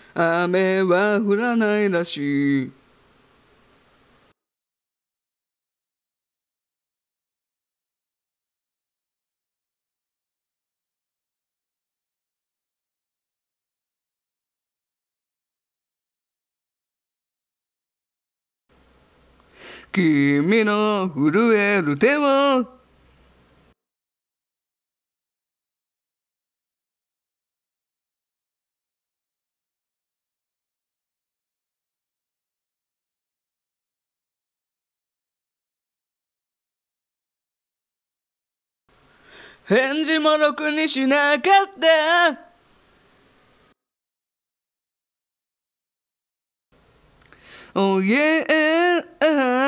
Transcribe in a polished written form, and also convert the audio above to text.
雨は降らないらしい。君の震える手を返事もろくにしなかった。Oh yeah